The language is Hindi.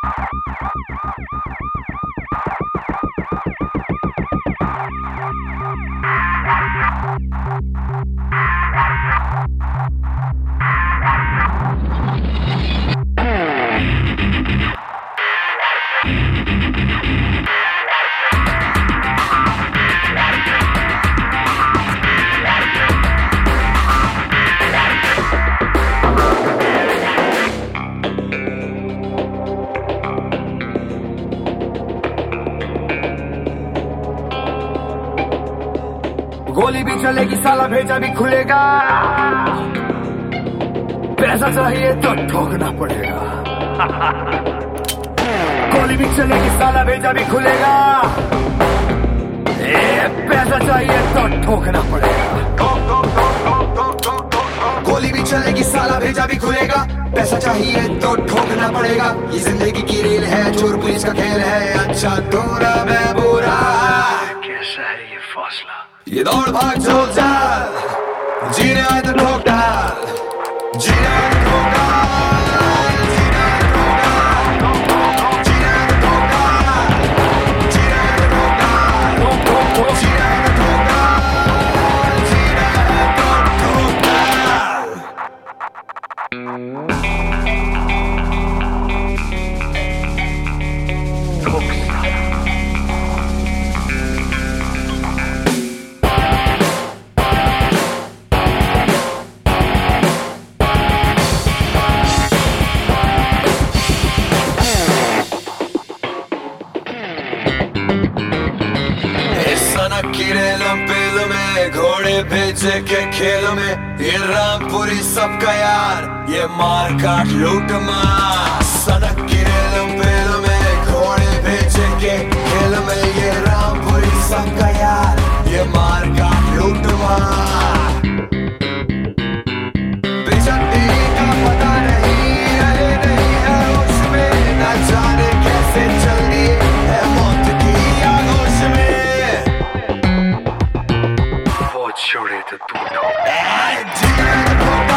गोली भी चलेगी साला भेजा भी खुलेगा, पैसा चाहिए तो ठोकना पड़ेगा। गोली भी चलेगी साला भेजा भी खुलेगा, पैसा चाहिए तो ठोकना पड़ेगा। गोली भी चलेगी साला भेजा भी खुलेगा, पैसा चाहिए तो ठोकना पड़ेगा। ये जिंदगी की रेल है, चोर पुलिस का खेल है, अच्छा तोरा मैं बुरा। कैसा है ये फैसला, ये दौड़ भाग झोल झाल, जीने आए तो ठोक डाल, जीने आए तो ठोक डाल, जीने आए तो ठोक डाल, जीने आए तो ठोक डाल, जीने आए तो ठोक डाल, जीने आए तो ठोक डाल, जीने आए तो ठोक डाल। घोड़े बेचे के खेलों में ये रामपुरी सबका यार, ये मार काट लूट मार। सड़क की रेलों पेलों में घोड़े बेचे के खेलों में ये रामपुरी सबका यार, ये मार काट लूट मार। बेचैनी का पता नहीं, रहे नहीं है उसमें, न जाने कैसे चल दिए है मौत की आगोश में। छोड़े तो तू